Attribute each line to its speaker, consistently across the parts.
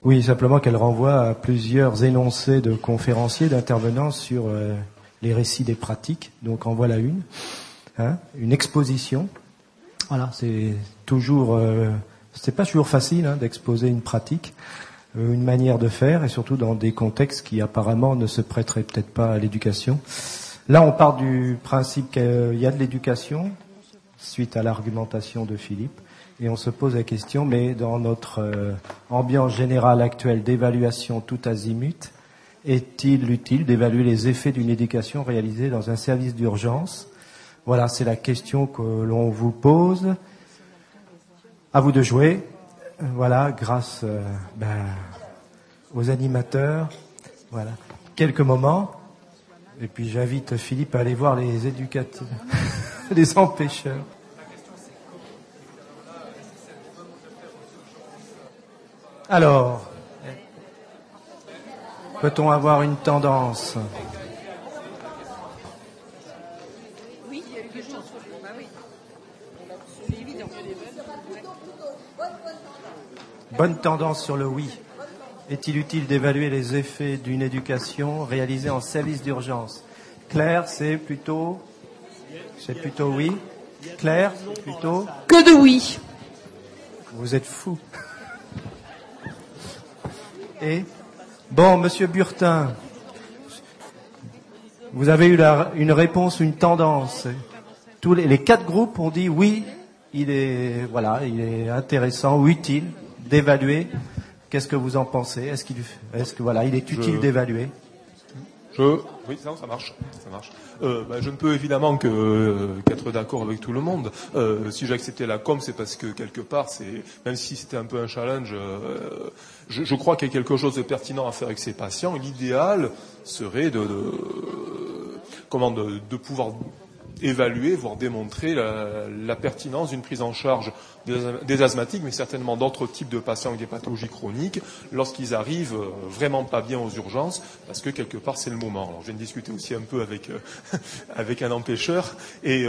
Speaker 1: Oui, simplement qu'elle renvoie à plusieurs énoncés de conférenciers, d'intervenants sur les récits des pratiques. Donc en voilà une. Une exposition. Voilà, c'est pas toujours facile d'exposer une pratique, une manière de faire, et surtout dans des contextes qui apparemment ne se prêteraient peut-être pas à l'éducation. Là, on part du principe qu'il y a de l'éducation suite à l'argumentation de Philippe, et on se pose la question, mais dans notre ambiance générale actuelle d'évaluation tout azimut, est-il utile d'évaluer les effets d'une éducation réalisée dans un service d'urgence? Voilà, c'est la question que l'on vous pose. À vous de jouer. Voilà, grâce aux animateurs. Voilà, quelques moments. Et puis j'invite Philippe à aller voir les éducateurs, les empêcheurs. Alors, peut-on avoir une tendance?
Speaker 2: Oui, il y a eu des gens sur le... Bah oui. C'est évident.
Speaker 1: Bonne tendance sur le oui. Est-il utile d'évaluer les effets d'une éducation réalisée en service d'urgence? Claire, c'est plutôt oui. Claire, c'est plutôt...
Speaker 2: Que de oui.
Speaker 1: Vous êtes fou. Et bon, Monsieur Burtin, vous avez eu une réponse, une tendance. Tous les 4 groupes ont dit oui, il est intéressant ou utile d'évaluer. Qu'est-ce que vous en pensez? Est-ce qu'il est utile d'évaluer?
Speaker 3: Oui, ça marche. Je ne peux évidemment qu'être d'accord avec tout le monde. Si j'ai accepté la com, c'est parce que quelque part, même si c'était un peu un challenge, je crois qu'il y a quelque chose de pertinent à faire avec ces patients. L'idéal serait de pouvoir évaluer, voire démontrer la pertinence d'une prise en charge des asthmatiques, mais certainement d'autres types de patients avec des pathologies chroniques, lorsqu'ils arrivent vraiment pas bien aux urgences, parce que quelque part c'est le moment. Alors je viens de discuter aussi un peu avec un empêcheur, et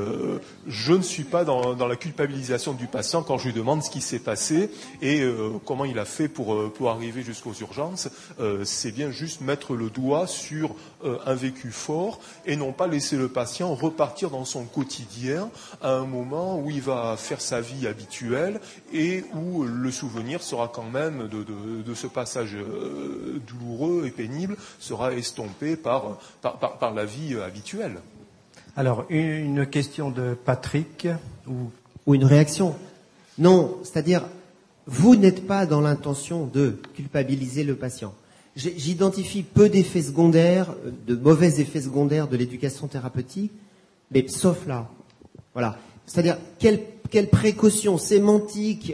Speaker 3: je ne suis pas dans la culpabilisation du patient quand je lui demande ce qui s'est passé et comment il a fait pour arriver jusqu'aux urgences. C'est bien juste mettre le doigt sur un vécu fort et non pas laisser le patient repartir dans son quotidien à un moment où il va faire sa vie habituelle et où le souvenir sera quand même de ce passage douloureux et pénible sera estompé par la vie habituelle.
Speaker 1: Alors, une question de Patrick
Speaker 4: ou une réaction. Non, c'est-à-dire, vous n'êtes pas dans l'intention de culpabiliser le patient. J'identifie peu d'effets secondaires, de mauvais effets secondaires de l'éducation thérapeutique, mais sauf là. Voilà. C'est-à-dire, quelle précaution sémantique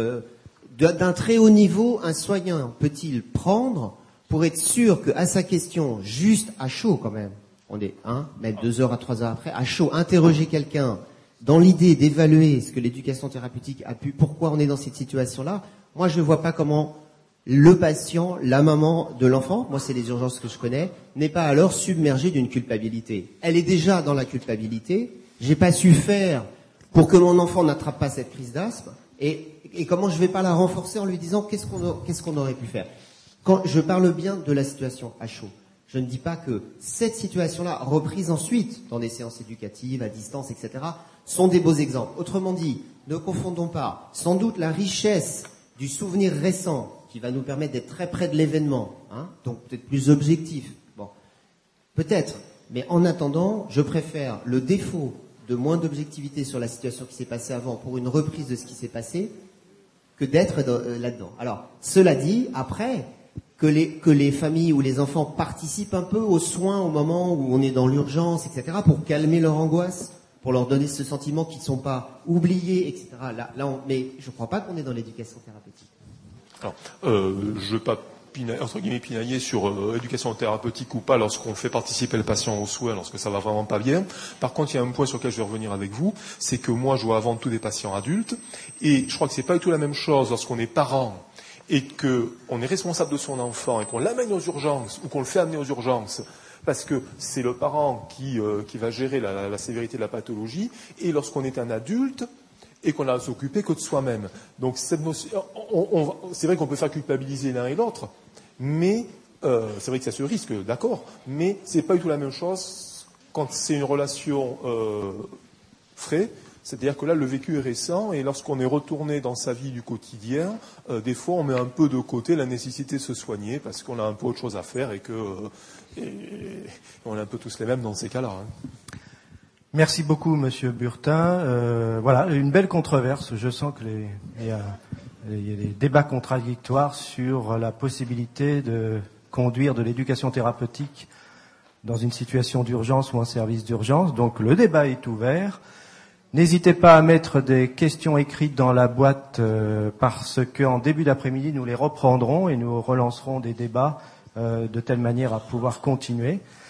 Speaker 4: d'un très haut niveau un soignant peut-il prendre pour être sûr qu'à sa question, juste à chaud quand même, on est même 2 heures à 3 heures après, à chaud, interroger quelqu'un dans l'idée d'évaluer ce que l'éducation thérapeutique a pu, pourquoi on est dans cette situation-là, moi je ne vois pas comment le patient, la maman de l'enfant, moi c'est les urgences que je connais, n'est pas alors submergé d'une culpabilité. Elle est déjà dans la culpabilité, j'ai pas su faire pour que mon enfant n'attrape pas cette crise d'asthme, et comment je vais pas la renforcer en lui disant qu'est-ce qu'on aurait pu faire. Quand je parle bien de la situation à chaud, je ne dis pas que cette situation-là, reprise ensuite dans des séances éducatives, à distance, etc., sont des beaux exemples. Autrement dit, ne confondons pas sans doute la richesse du souvenir récent qui va nous permettre d'être très près de l'événement, donc peut-être plus objectif. Bon, peut-être, mais en attendant, je préfère le défaut de moins d'objectivité sur la situation qui s'est passée avant pour une reprise de ce qui s'est passé que d'être là-dedans. Alors, cela dit, après, que les familles ou les enfants participent un peu aux soins au moment où on est dans l'urgence, etc., pour calmer leur angoisse, pour leur donner ce sentiment qu'ils ne sont pas oubliés, etc. Mais je ne crois pas qu'on est dans l'éducation thérapeutique.
Speaker 3: Alors, je ne veux pas entre guillemets pinailler sur éducation thérapeutique ou pas lorsqu'on fait participer le patient aux soins, lorsque ça va vraiment pas bien. Par contre, il y a un point sur lequel je vais revenir avec vous, c'est que moi je vois avant tout des patients adultes, et je crois que c'est pas du tout la même chose lorsqu'on est parent et qu'on est responsable de son enfant et qu'on l'amène aux urgences ou qu'on le fait amener aux urgences parce que c'est le parent qui va gérer la sévérité de la pathologie, et lorsqu'on est un adulte et qu'on n'a à s'occuper que de soi-même. Donc cette notion, c'est vrai qu'on peut faire culpabiliser l'un et l'autre, mais c'est vrai que ça se risque, d'accord, mais c'est pas du tout la même chose quand c'est une relation frais. C'est-à-dire que là, le vécu est récent, et lorsqu'on est retourné dans sa vie du quotidien, des fois, on met un peu de côté la nécessité de se soigner, parce qu'on a un peu autre chose à faire, et on est un peu tous les mêmes dans ces cas-là. Hein.
Speaker 1: Merci beaucoup, Monsieur Burtin. Voilà, une belle controverse. Je sens qu'il y a des débats contradictoires sur la possibilité de conduire de l'éducation thérapeutique dans une situation d'urgence ou un service d'urgence. Donc, le débat est ouvert. N'hésitez pas à mettre des questions écrites dans la boîte parce qu'en début d'après-midi, nous les reprendrons et nous relancerons des débats de telle manière à pouvoir continuer.